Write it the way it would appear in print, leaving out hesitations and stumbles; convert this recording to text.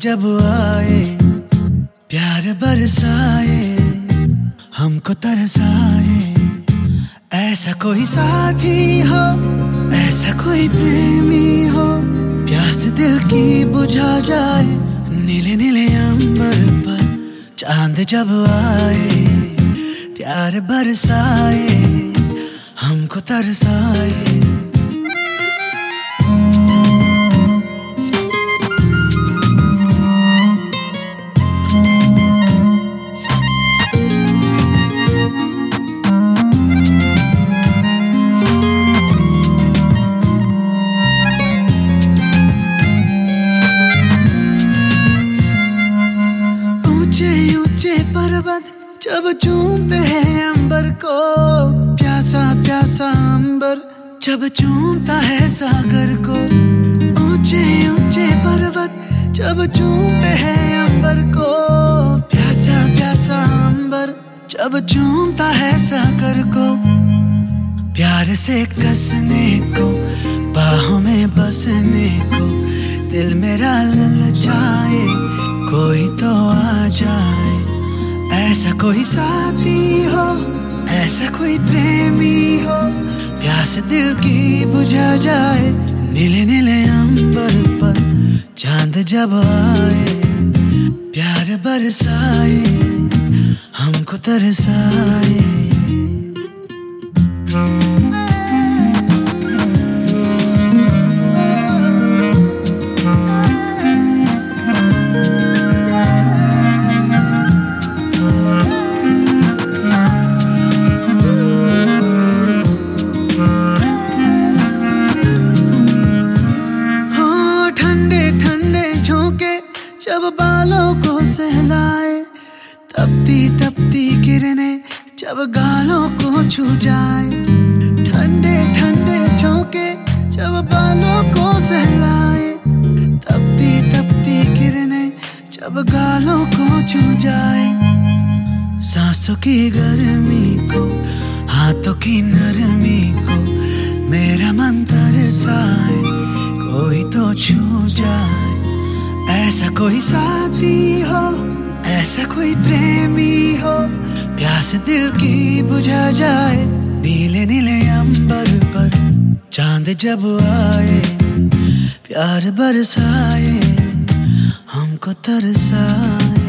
जब आए, प्यार बरसाए, हमको तरसाए। ऐसा कोई साथी हो, ऐसा कोई प्रेमी हो, प्यास दिल की बुझा जाए। नीले नीले अंबर पर चांद जब आए, प्यार बरसाए, हमको तरसाए। ऊंचे पर्वत जब चूमते हैं अंबर को, प्यासा प्यासा अंबर जब चूमता है सागर को। ऊंचे ऊंचे पर्वत जब चूमते हैं अंबर को, प्यासा प्यासा अंबर जब चूमता है सागर को। प्यार से कसने को, बाहों में बसने को, दिल मेरा ललचाए, कोई तो आ जाए। ऐसा कोई साथी हो, ऐसा कोई प्रेमी हो, प्यास दिल की बुझा जाए। नीले नीले अंबर पर चांद जब आए, प्यार बरसाए, हमको तरसाए। जब बालों को सहलाए, तपती तपती किरणें जब गालों को छू जाए। ठंडे ठंडे झोंके जब बालों को सहलाए, तपती तपती किरणें जब गालों को छू जाए। सांसों की गर्मी को, हाथों की नरमी को, मेरा मन तरसाए, कोई तो छू जाए। ऐसा कोई साथी हो, ऐसा कोई प्रेमी हो, प्यास दिल की बुझा जाए। नीले नीले अंबर पर चांद जब आए, प्यार बरसाए, हमको तरसाए।